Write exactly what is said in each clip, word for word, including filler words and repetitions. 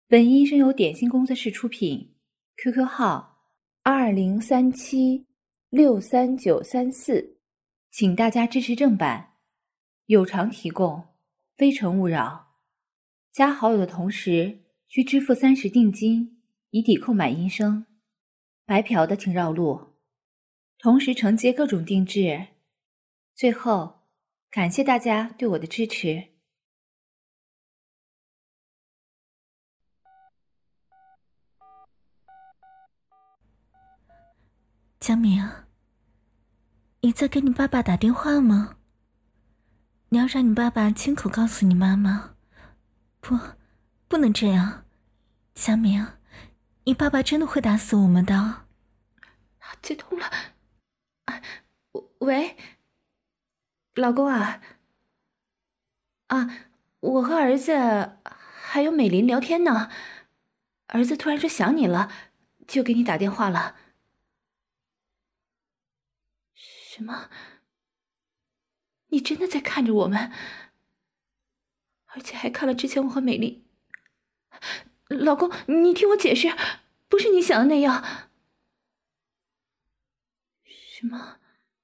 本音声由点心工作室出品 ，Q Q 号二零三七六三九三四，请大家支持正版，有偿提供，非诚勿扰。加好友的同时需支付三十定金，以抵扣买音声。白嫖的请绕路，同时承接各种定制。最后，感谢大家对我的支持。 佳明，你在给你爸爸打电话吗？你要让你爸爸亲口告诉你妈妈。不，不能这样。佳明，你爸爸真的会打死我们的。 接通了。啊，喂，老公啊。啊，我和儿子还有美玲聊天呢，儿子突然说想你了，就给你打电话了。什么？你真的在看着我们？而且还看了之前我和美玲。老公，你听我解释，不是你想的那样。什么？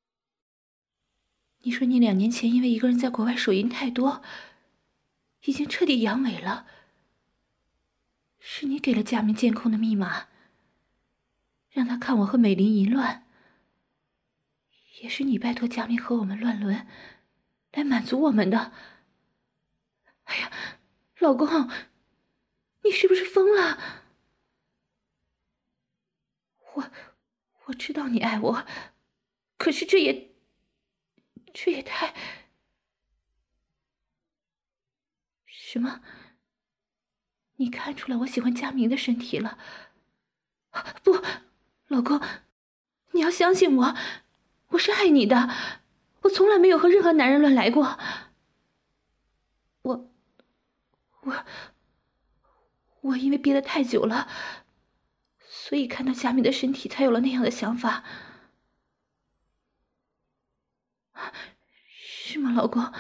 你说你两年前因为一个人在国外手淫太多，已经彻底阳痿了。是你给了佳明监控的密码，让他看我和美玲淫乱。也是你拜托佳明和我们乱伦，来满足我们的。哎呀，老公，你是不是疯了？我我知道你爱我，可是这也这也太……什么？你看出来我喜欢佳明的身体了？不，老公，你要相信我，我是爱你的，我从来没有和任何男人乱来过。我我我因为憋得太久了，所以看到佳明的身体才有了那样的想法。是吗，老公？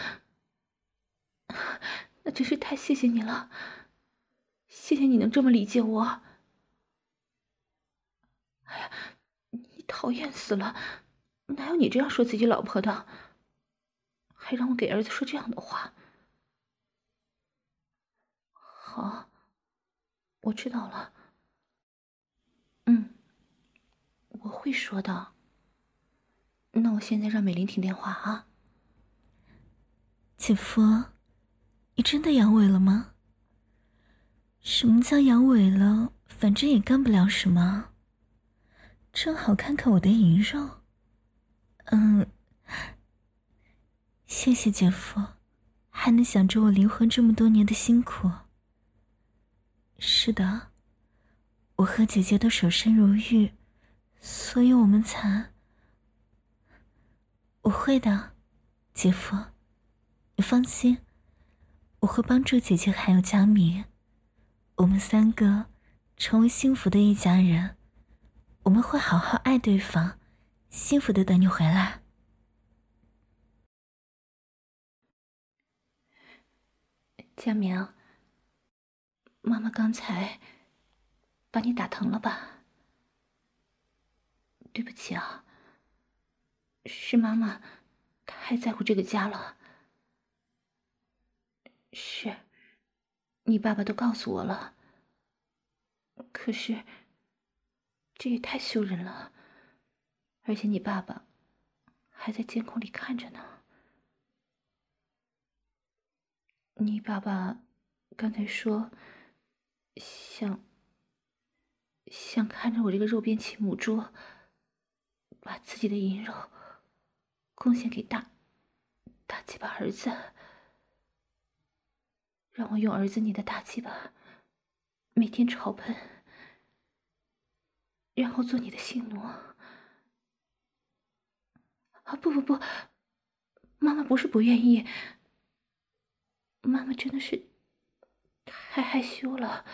那真是太谢谢你了，谢谢你能这么理解我。哎呀，你讨厌死了，哪有你这样说自己老婆的？还让我给儿子说这样的话。好，我知道了。嗯，我会说的。那我现在让美玲听电话啊。 姐夫，你真的阳痿了吗？什么叫阳痿了？反正也干不了什么。正好看看我的淫肉。嗯，谢谢姐夫，还能想着我离婚这么多年的辛苦。是的，我和姐姐都守身如玉，所以我们才……我会的，姐夫，你放心，我会帮助姐姐还有佳明，我们三个成为幸福的一家人，我们会好好爱对方，幸福的等你回来。 佳明，妈妈刚才把你打疼了吧？对不起啊，是妈妈太在乎这个家了。是，你爸爸都告诉我了。可是，这也太羞人了，而且你爸爸还在监控里看着呢。你爸爸刚才说，想想看着我这个肉便器母猪，把自己的淫肉贡献给大大鸡巴儿子，让我用儿子你的大鸡巴每天朝喷，然后做你的性奴。啊，不不不，妈妈不是不愿意，妈妈真的是太害羞了，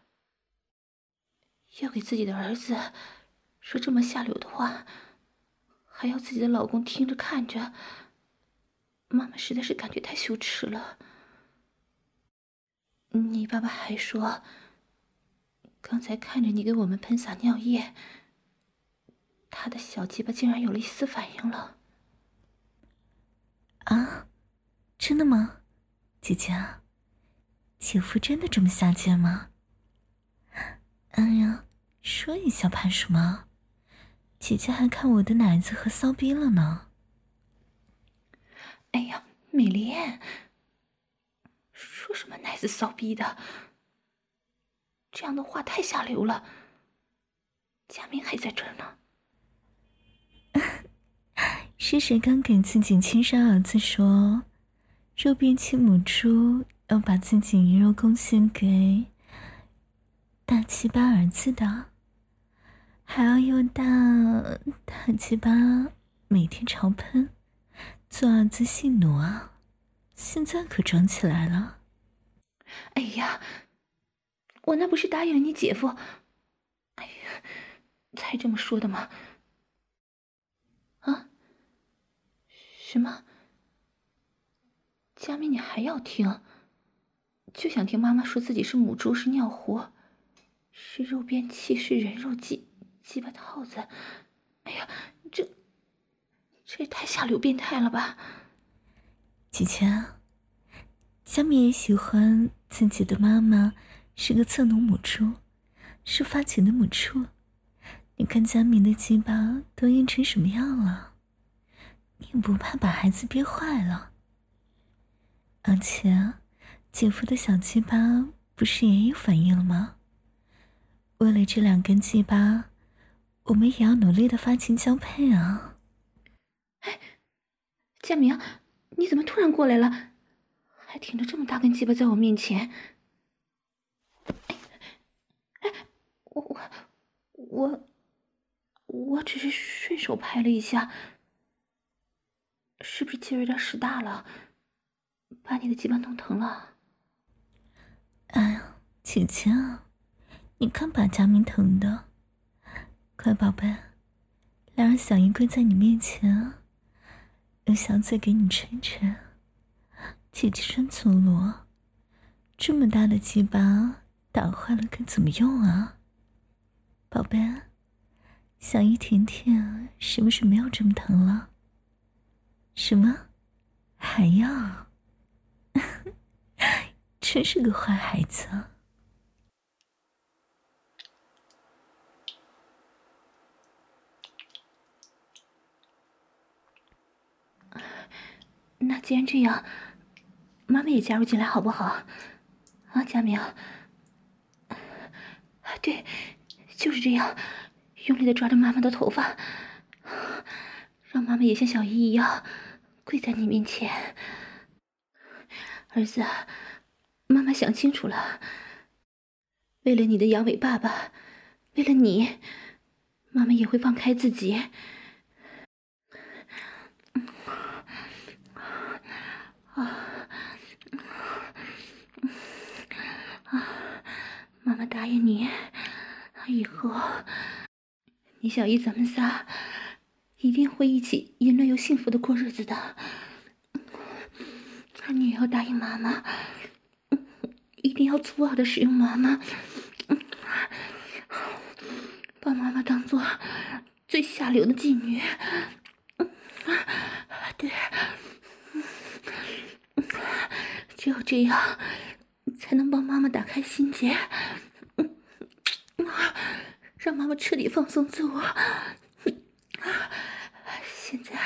要给自己的儿子说这么下流的话，还要自己的老公听着看着，妈妈实在是感觉太羞耻了。你爸爸还说， 刚才看着你给我们喷洒尿液，他的小鸡巴竟然有了一丝反应了。 啊，真的吗？姐姐，姐夫真的这么下贱吗？哎呀，说一下怕什么？姐姐还看我的奶子和骚逼了呢。 哎呀，美莲，说什么奶子骚逼的，这样的话太下流了。佳明还在这儿呢。 是谁刚给自己亲生儿子说，肉便器母猪要把自己遗肉贡献给大鸡巴儿子的，还要用大大鸡巴每天朝喷，做儿子性奴啊！现在可装起来了。 哎呀，我那不是答应了你姐夫？哎呀，才这么说的吗？啊？什么？佳明，你还要听？就想听妈妈说自己是母猪，是尿壶，是肉便器，是人肉鸡鸡巴套子。哎呀，这这也太下流变态了吧！ 姐姐，佳明也喜欢自己的妈妈是个侧奴母猪，是发情的母猪。你看佳明的鸡巴都硬成什么样了，你也不怕把孩子憋坏了？而且姐夫的小鸡巴不是也有反应了吗？为了这两根鸡巴，我们也要努力的发情交配啊！ 哎，佳明，你怎么突然过来了？还挺着这么大根鸡巴在我面前。哎，哎，我我我我只是顺手拍了一下，是不是劲儿有点使大了，把你的鸡巴弄疼了？ 哎呀，姐姐啊，你看把佳明疼的。快宝贝，来让小姨跪在你面前啊，用小嘴给你吹吹。姐姐真粗鲁，这么大的鸡巴打坏了该怎么用啊？宝贝，小姨甜甜是不是没有这么疼了？什么？还要？真是个坏孩子啊！ 那既然这样，妈妈也加入进来好不好？啊，佳明。对，就是这样，用力的抓着妈妈的头发，让妈妈也像小姨一样跪在你面前。儿子，妈妈想清楚了，为了你的阳痿爸爸，为了你，妈妈也会放开自己。啊啊！妈妈答应你，以后你小姨咱们仨一定会一起淫乱又幸福的过日子的。你也要答应妈妈，一定要粗暴的使用妈妈，把妈妈当做最下流的妓女。对，只有这样才能帮妈妈打开心结，让妈妈彻底放松自我。现在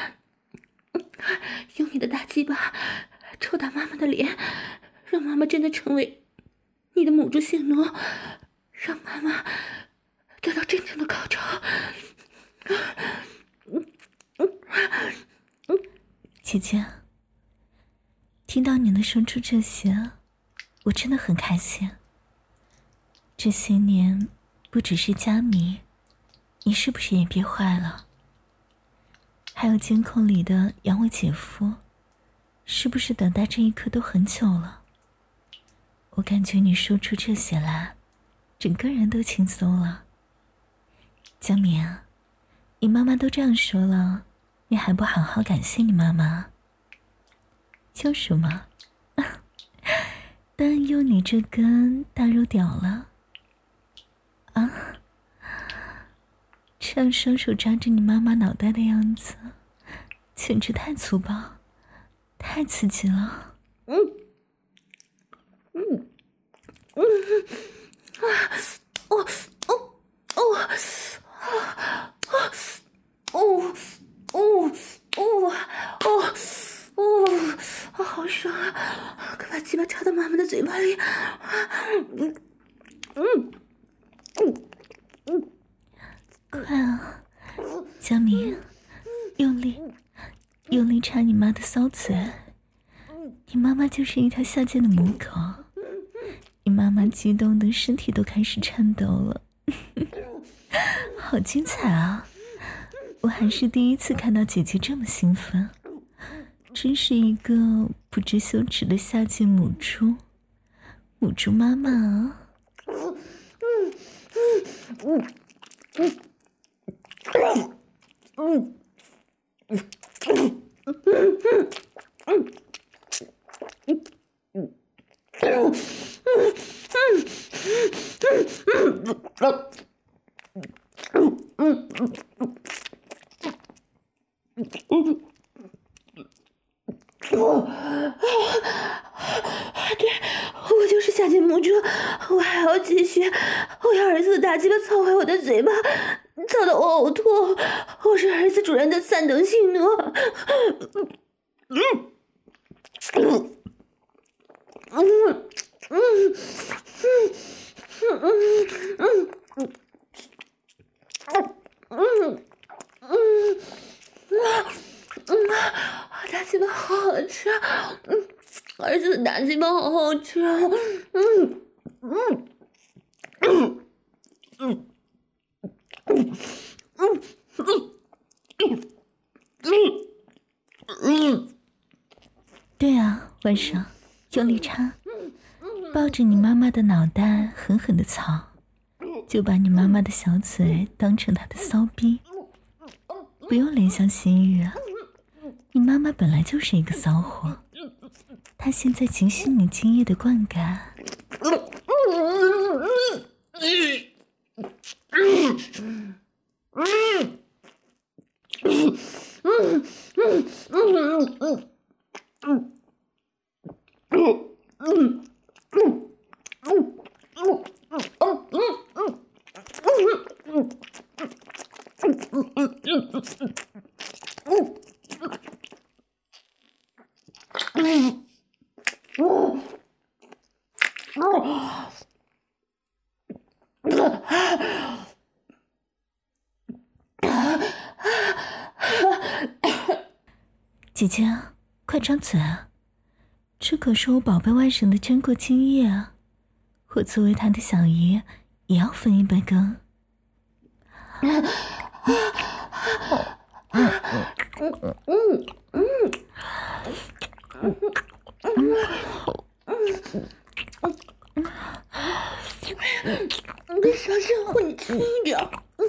用你的大鸡巴抽打妈妈的脸，让妈妈真的成为你的母猪性奴，让妈妈得到真正的高潮。 姐姐，听到你能说出这些，我真的很开心。这些年不只是佳明，你是不是也憋坏了？还有监控里的阳痿姐夫，是不是等待这一刻都很久了？我感觉你说出这些来，整个人都轻松了。佳明啊，你妈妈都这样说了，你还不好好感谢你妈妈？就是嘛，当然用你这根大肉屌了。 这样双手抓着你妈妈脑袋的样子，简直太粗暴，太刺激了。 嗯嗯嗯啊哦哦哦啊哦哦哦哦哦哦，好爽啊！快把鸡巴插到妈妈的嘴巴里。嗯嗯嗯嗯， 快啊，佳明，用力用力插你妈的骚嘴，你妈妈就是一条下贱的母狗，你妈妈激动的身体都开始颤抖了。好精彩啊，我还是第一次看到姐姐这么兴奋，真是一个不知羞耻的下贱母猪，母猪妈妈啊。 嗯嗯嗯嗯对，我就是下贱母猪，我还要继续，我要儿子的大鸡巴操坏我的嘴巴，操到我呕吐，我是儿子主人的三等性奴。嗯嗯嗯嗯嗯嗯嗯嗯嗯嗯，大鸡巴好好吃，嗯，儿子的大鸡巴好好吃，嗯嗯嗯嗯嗯嗯嗯嗯， 对啊，晚上用力插，抱着你妈妈的脑袋狠狠地操，就把你妈妈的小嘴当成她的骚逼。不用怜香惜玉啊，你妈妈本来就是一个骚货，她现在仅需你精液的灌溉。姐姐，快张嘴啊！这可是我宝贝外甥的珍贵精液啊！我作为他的小姨，也要分一杯羹。 嗯嗯嗯你小心混，你轻一点。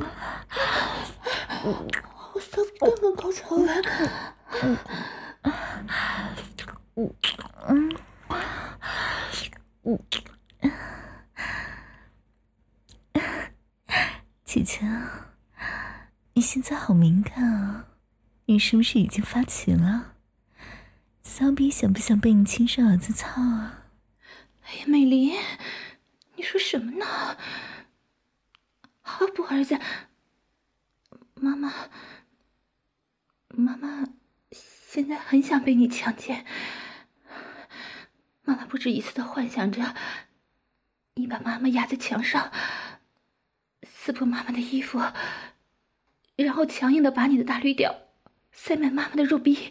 我才刚刚高潮完。 嗯嗯，姐姐，你现在好敏感啊！你是不是已经发情了？骚逼想不想被你亲生儿子操啊？ 哎呀，美玲，你说什么呢？好不，儿子，妈妈，妈妈现在很想被你强奸。妈妈不止一次的幻想着你把妈妈压在墙上，撕破妈妈的衣服，然后强硬的把你的大绿屌塞满妈妈的肉壁。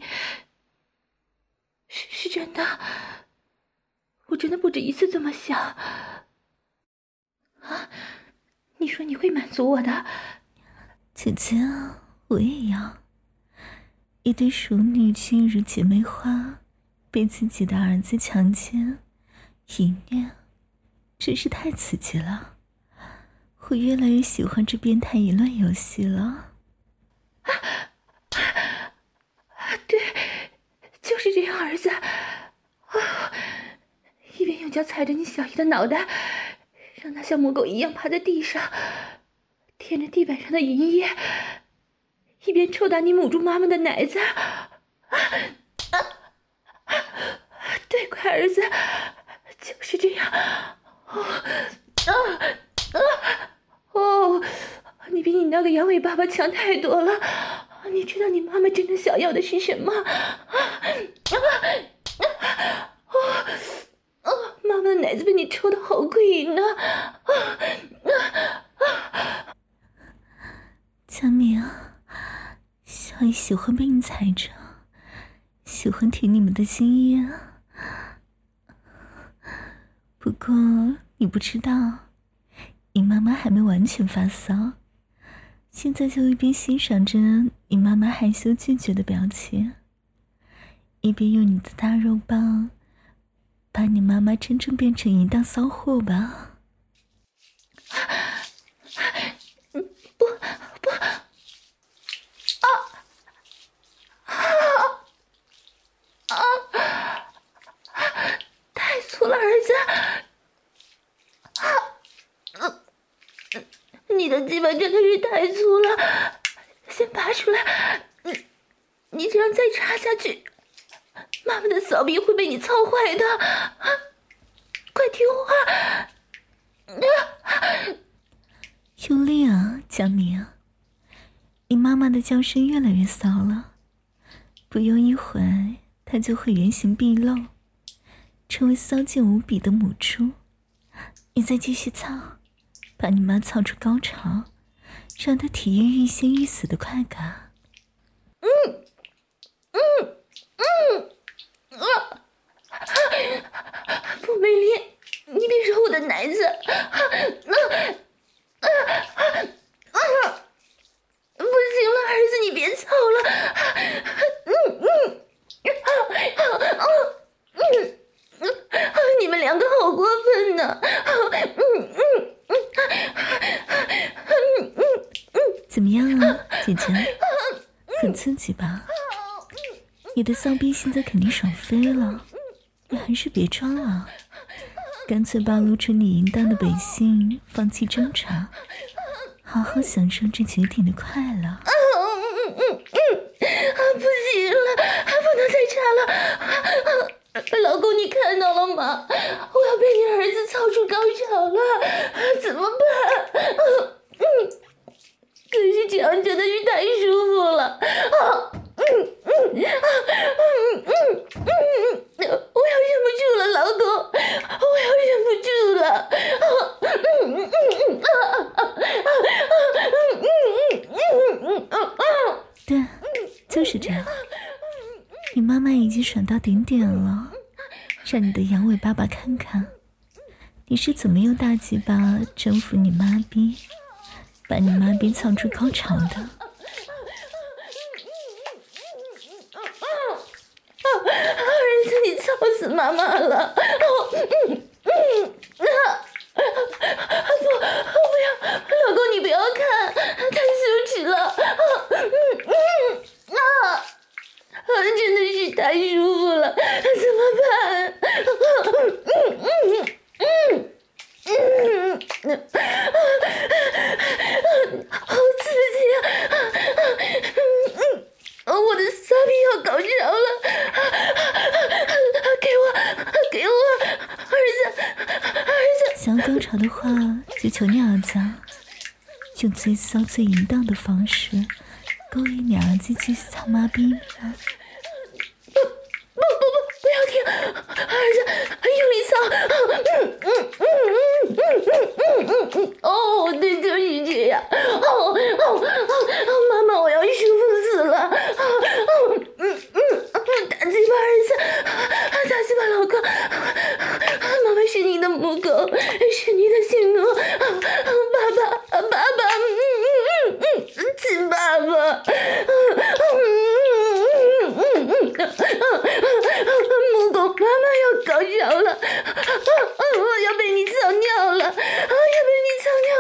是是真的，我真的不止一次这么想。啊，你说你会满足我的？ 姐姐，我也要。一对熟女亲如姐妹花，被自己的儿子强奸淫虐，真是太刺激了。我越来越喜欢这变态淫乱游戏了。 啊啊！对，就是这样，儿子。啊！一边用脚踩着你小姨的脑袋，让她像母狗一样趴在地上， 舔着地板上的银液，一边抽打你母猪妈妈的奶子。啊啊啊、对，乖儿子，就是这样。哦啊啊哦，你比你那个阳痿爸爸强太多了。你知道你妈妈真正想要的是什么？啊啊啊哦哦，妈妈的奶子被你抽得好过瘾呢！啊啊啊！ 佳敏啊，小姨喜欢被你踩着，喜欢舔你们的精液啊。不过你不知道，你妈妈还没完全发骚，现在就一边欣赏着你妈妈害羞拒绝的表情，一边用你的大肉棒把你妈妈真正变成一档骚货吧。 不不啊啊啊！太粗了，儿子！啊，嗯，你的鸡巴真的是太粗了，先拔出来！你你这样再插下去，妈妈的骚逼会被你操坏的！啊，快听话！啊， 用力啊，佳敏！你妈妈的叫声越来越骚了，不用一会儿，她就会原形毕露，成为骚贱无比的母猪。你再继续操，把你妈操出高潮，让她体验欲仙欲死的快感。 嗯嗯嗯啊！傅美丽，你别揉我的奶子！啊啊啊啊！不行了，儿子，你别操了！嗯嗯啊啊嗯嗯，你们两个好过分呢！嗯嗯嗯嗯嗯嗯， 怎么样啊，姐姐？很刺激吧？你的骚逼现在肯定爽飞了，你还是别装了，干脆暴露出你淫荡的本性，放弃挣扎，好好享受这绝顶的快乐。 嗯嗯嗯嗯，不行了，不能再插了！老公，你看到了吗？我要被你儿子操出高潮了，怎么办？嗯，可是这样真的是太舒服了。啊，嗯嗯啊嗯嗯嗯嗯，我要忍不住了，老公，我要忍不住了。啊嗯嗯嗯啊啊啊啊嗯嗯嗯嗯嗯啊！ 对，就是这样。你妈妈已经爽到顶点了，让你的阳痿爸爸看看，你是怎么用大鸡巴征服你妈逼，把你妈逼操出高潮的。 儿子，你操死妈妈了！嗯嗯啊！不，不要，老公，你不要看，太羞耻了！嗯嗯啊！真的是太舒服了，怎么办？嗯嗯嗯嗯嗯嗯，好刺激啊！嗯嗯，我的骚逼要高潮了！给我，给我，儿子，儿子！ 想要高潮的话，就求你儿子，用最骚最淫荡的方式勾引你儿子继续操妈逼吧。 不不不，不要停！儿子，用力操！嗯嗯嗯嗯嗯嗯嗯嗯，哦，对，就是这样。哦哦哦哦，妈妈，我要舒服死了！哦嗯嗯，大鸡巴儿子，大鸡巴老公，妈妈是你的母狗，是你的性奴，爸爸，爸爸，嗯嗯嗯嗯，亲爸爸，嗯嗯嗯嗯嗯。母狗妈妈要高潮了，我要被你操尿了，要被你操尿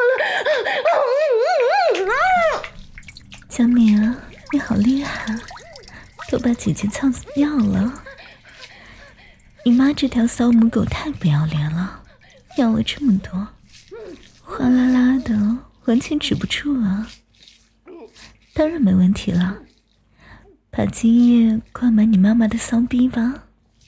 了！ 小敏啊，你好厉害，都把姐姐操尿了。你妈这条骚母狗太不要脸了，尿了这么多，哗啦啦的完全止不住啊！当然没问题了，把精液灌满你妈妈的骚逼吧。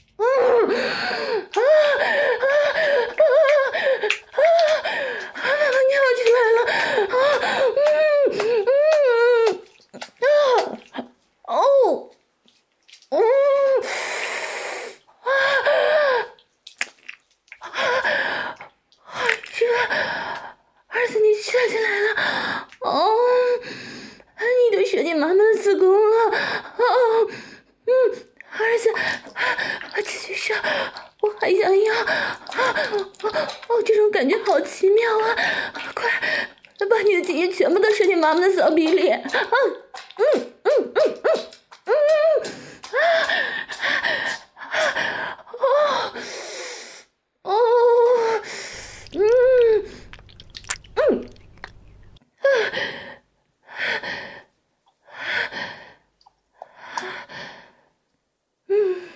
好奇妙啊！快把你的精液全部都射进妈妈的骚逼里！啊，嗯嗯嗯嗯嗯啊！哦哦嗯嗯嗯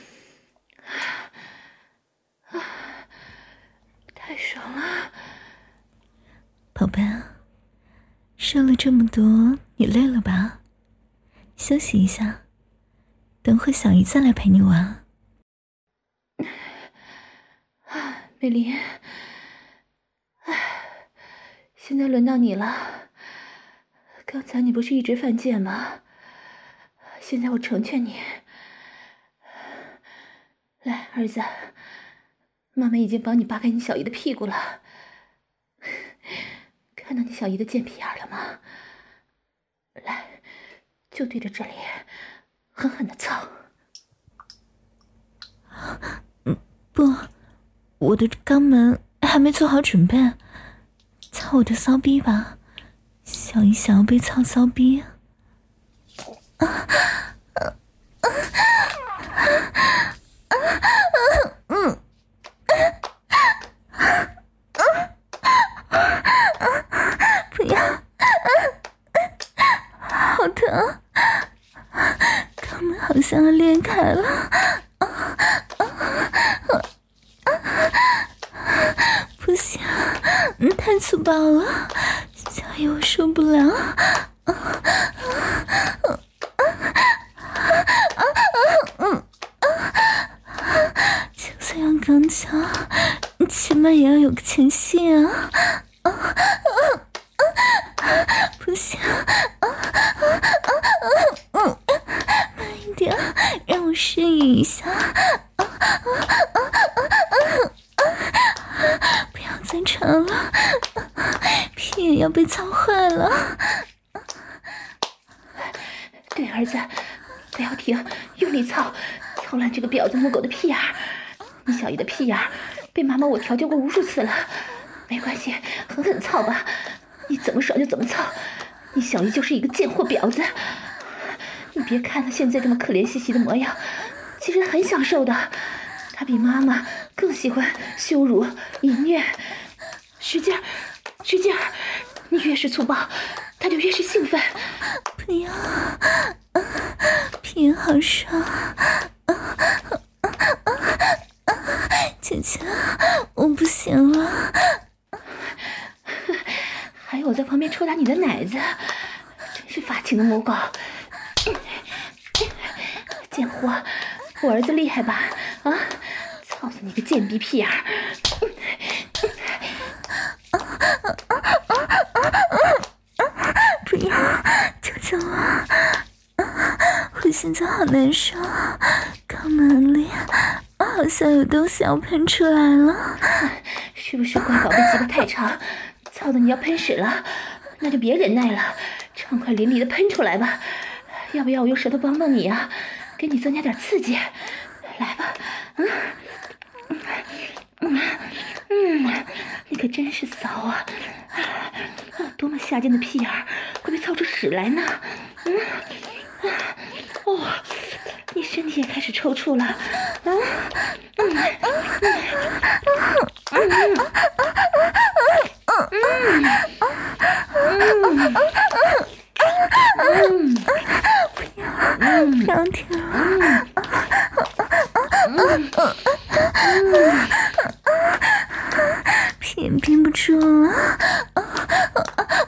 啊！太爽了！ 宝贝，射了这么多，你累了吧？休息一下，等会小姨再来陪你玩。 美玲，唉，现在轮到你了。刚才你不是一直犯贱吗？现在我成全你。来，儿子，妈妈已经帮你扒开你小姨的屁股了。看到你小姨的贱屁眼了吗？来，就对着这里狠狠的操。 嗯，不，我的肛门还没做好准备，操我的骚逼吧，小姨想要被操骚逼。啊啊啊啊嗯不要，好疼，肛门好像要裂开了。不行，太粗暴了，小姨我受不了。就算要刚强，起码也要有个前戏啊！不行，慢一点，让我适应一下。不要再吵了，屁也要被操坏了。 对，儿子，不要停，用力操，操烂这个婊子母狗的屁眼儿。你小姨的屁眼儿被妈妈我调教过无数次了，没关系，狠狠操吧，你怎么爽就怎么操。你小姨就是一个贱货婊子，你别看她现在这么可怜兮兮的模样，其实很享受的。她比妈妈更喜欢羞辱、淫虐。使劲儿，使劲儿，你越是粗暴，她就越是兴奋。 不要，屁眼好爽。姐姐，我不行了。 还有我在旁边抽打你的奶子，真是发情的母狗。贱货，我儿子厉害吧？啊，操死你个贱逼屁眼儿！ 不要，求求我！我现在好难受，肛门里好像有东西要喷出来了。 是不是乖宝贝鸡巴太长，操的你要喷屎了？那就别忍耐了，畅快淋漓的喷出来吧。要不要我用舌头帮帮你啊？给你增加点刺激。来吧，嗯嗯嗯，你可真是骚啊！多么下贱的屁眼儿，会被操出屎来呢？嗯，哦，你身体也开始抽搐了，啊，嗯嗯嗯嗯嗯， 不要，不要停了！屁眼憋不住了，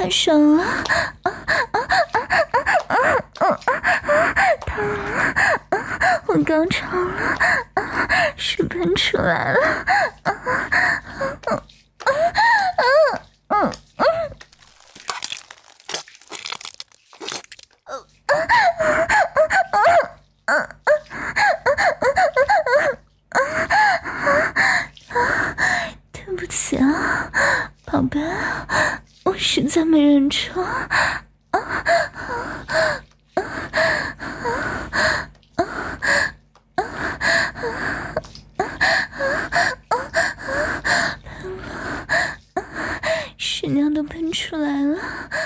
太爽了！啊啊啊啊啊啊！疼了！啊，我高潮了！啊，水喷出来了！啊啊啊啊啊啊！对不起啊，宝贝，我实在没忍住。屎尿都喷出来了。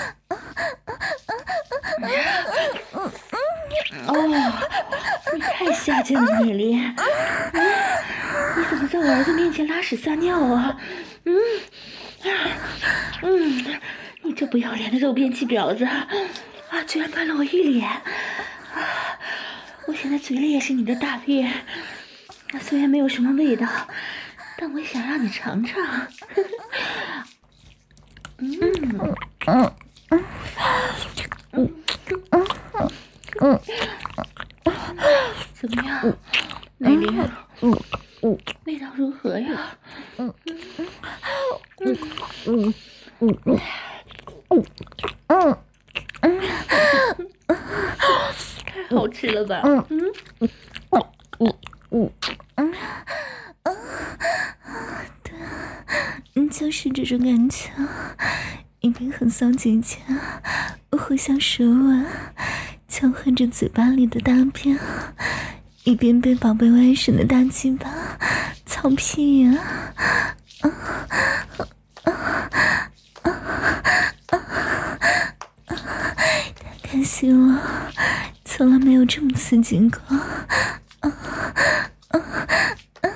哦，你太下贱了，米莉！嗯，你怎么在我儿子面前拉屎撒尿啊？嗯，嗯，你这不要脸的肉便器婊子啊！居然喷了我一脸！啊，我现在嘴里也是你的大便，虽然没有什么味道，但我也想让你尝尝。嗯嗯嗯嗯，怎么样，美玲？味道如何呀？嗯嗯嗯嗯嗯嗯嗯，太好吃了吧？嗯嗯嗯嗯嗯对，嗯，就是这种感觉，一边横扫姐姐，互相舌吻，交换着嘴巴里的大便，一边被宝贝外甥的大鸡巴操屁呀！啊啊啊啊啊啊！太开心了，从来没有这么刺激过！啊啊啊！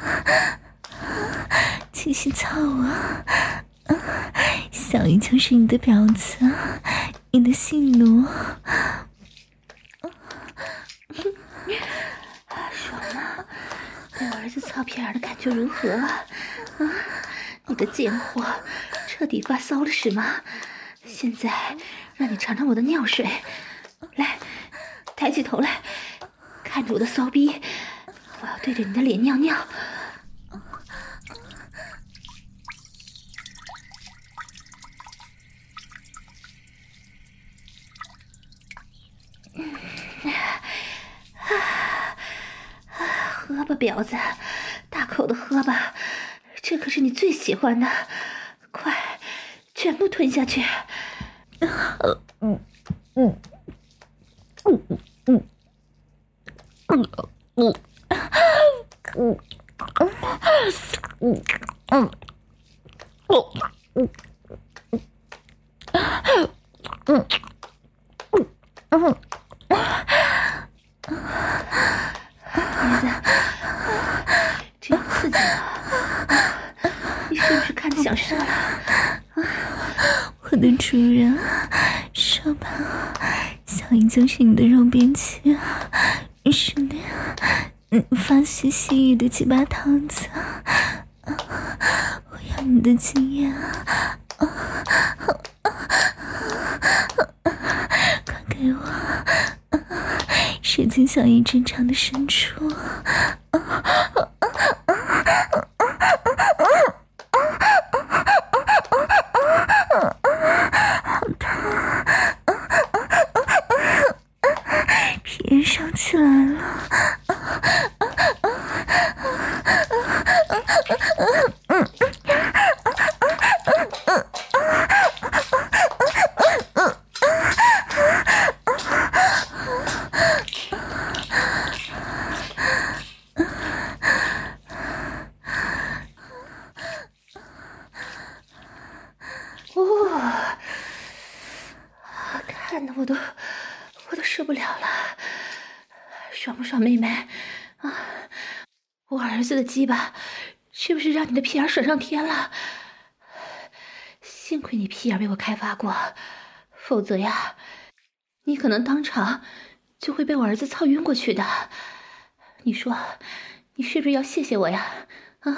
继续操我！啊，小姨就是你的婊子，你的性奴。 爽吗？被我儿子操屁眼的感觉如何啊？啊，你的贱货，彻底发骚了是吗？现在让你尝尝我的尿水，来，抬起头来，看着我的骚逼，我要对着你的脸尿尿。喝吧，婊子，大口的喝吧，这可是你最喜欢的，快，全部吞下去。嗯嗯嗯嗯嗯嗯嗯嗯嗯嗯嗯嗯嗯。儿子，这样刺激我，你是不是看着想射了？ 我的主人，说吧，小姨就是你的肉便器，是的，嗯，发泄细雨的鸡巴汤子，我要你的经验，快给我！射进小姨正常的深处，好疼，皮也烧起来了。 看得我都我都受不了了，爽不爽，妹妹？啊，我儿子的鸡巴是不是让你的屁眼爽上天了？幸亏你屁眼被我开发过，否则呀，你可能当场就会被我儿子操晕过去的。你说，你是不是要谢谢我呀？啊？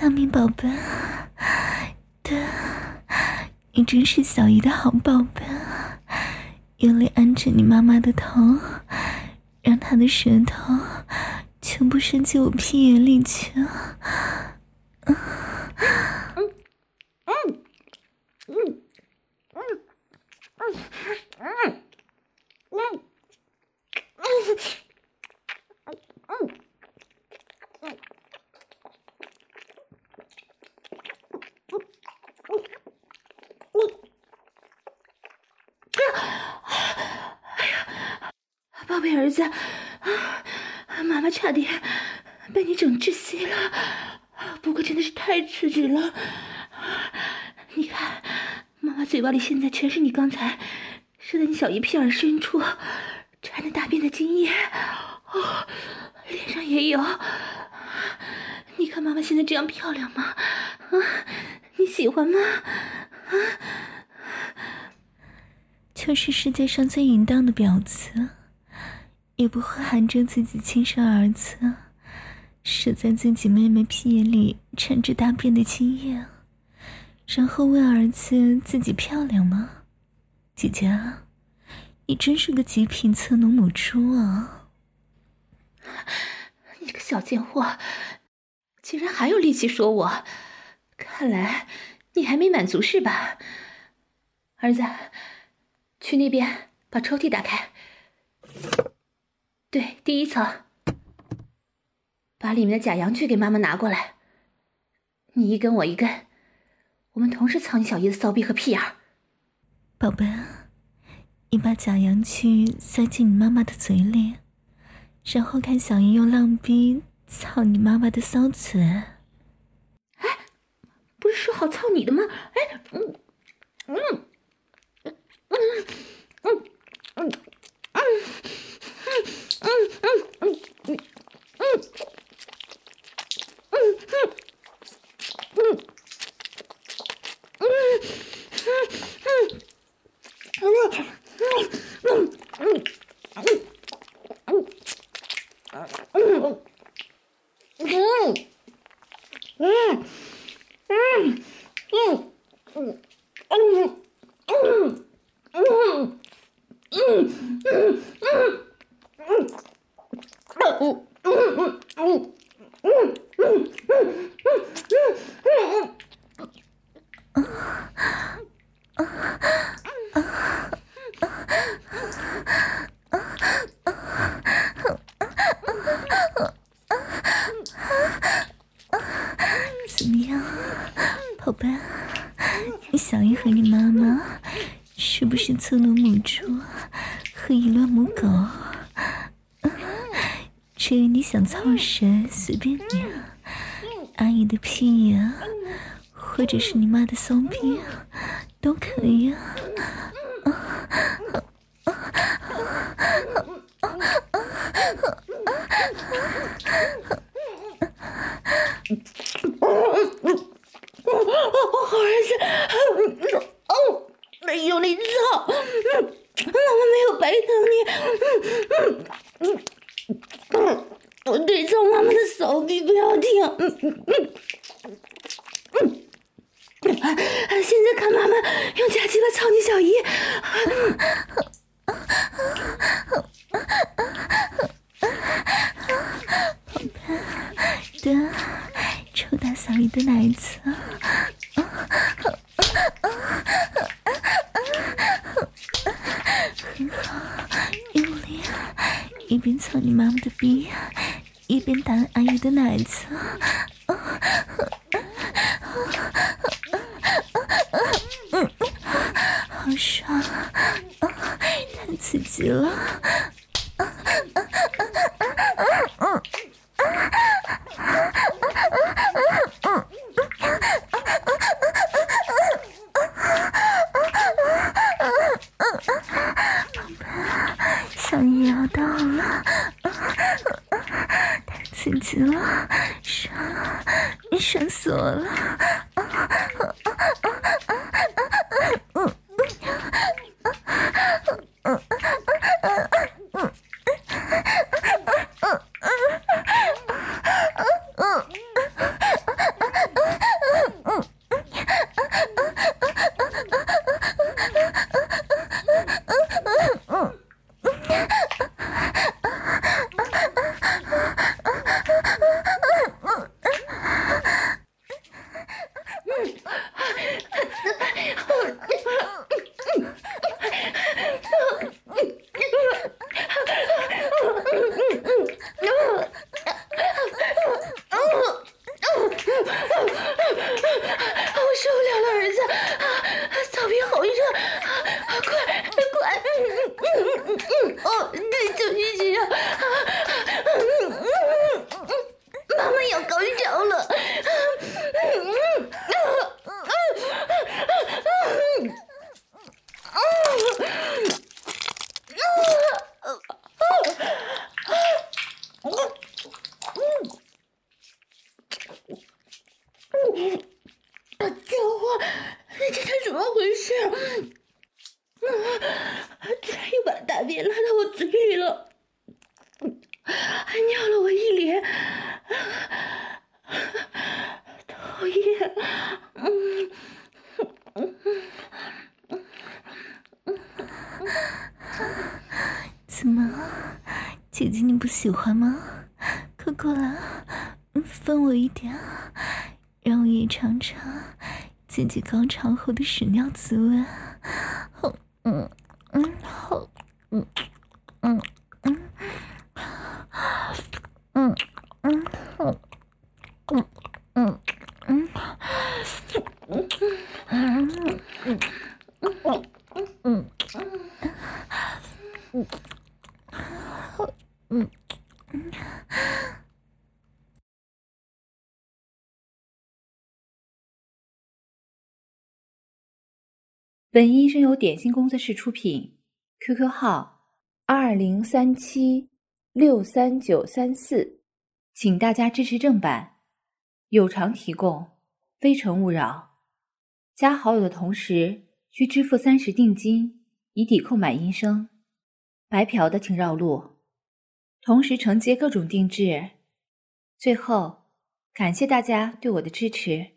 佳明宝贝，对，你真是小姨的好宝贝，用力按着你妈妈的头，让她的舌头全部伸进我屁眼里去。嗯嗯嗯嗯嗯嗯嗯宝贝儿子，妈妈差点被你整窒息了，不过真的是太刺激了。你看，妈妈嘴巴里现在全是你刚才射在你小姨屁眼深处缠着大便的精液，哦，脸上也有。你看妈妈现在这样漂亮吗？啊，你喜欢吗？啊， 就是世界上最淫荡的婊子，也不会含着自己亲生儿子射在自己妹妹屁眼里缠着大便的精液，然后问儿子自己漂亮吗？姐姐啊，你真是个极品侧奴母猪啊！ 你这个小贱货，竟然还有力气说我，看来你还没满足是吧？儿子，去那边把抽屉打开。对，第一层，把里面的假阳具给妈妈拿过来。你一根我一根，我们同时操你小姨的骚逼和屁眼儿。 宝贝，你把假阳具塞进你妈妈的嘴里，然后看小姨用浪逼操你妈妈的骚嘴。 哎，不是说好操你的吗？哎，嗯嗯嗯嗯嗯嗯嗯嗯嗯嗯嗯。 怎么样，宝贝？你小姨和你妈妈是不是侧奴母猪和淫乱母狗？至于你想操谁，随便你，阿姨的屁眼，或者是你妈的骚逼，都可以啊。 好儿子，哦，没有你操，妈妈没有白疼你，我对操妈妈的骚逼不要停，嗯嗯嗯嗯，现在看妈妈用假鸡巴操你小姨。 对，抽打小姨的奶子，很好，用力，一边操你妈妈的逼，一边打阿姨的奶子，好爽，太刺激了。小姨要到了，太刺激了，爽，你爽死我了！ 大便拉到我嘴里了，还尿了我一脸，讨厌。嗯嗯怎么，姐姐你不喜欢吗？快过来，分我一点，让我也尝尝姐姐高潮后的屎尿滋味。好，嗯嗯，好，嗯嗯嗯嗯嗯好，嗯嗯嗯嗯嗯嗯嗯嗯好，嗯嗯。 本医生由点心工作室出品 ，Q Q 号二零三七六三九三四，请大家支持正版，有偿提供，非诚勿扰。加好友的同时需支付三十定金，以抵扣买音声。白嫖的请绕路，同时承接各种定制。最后，感谢大家对我的支持。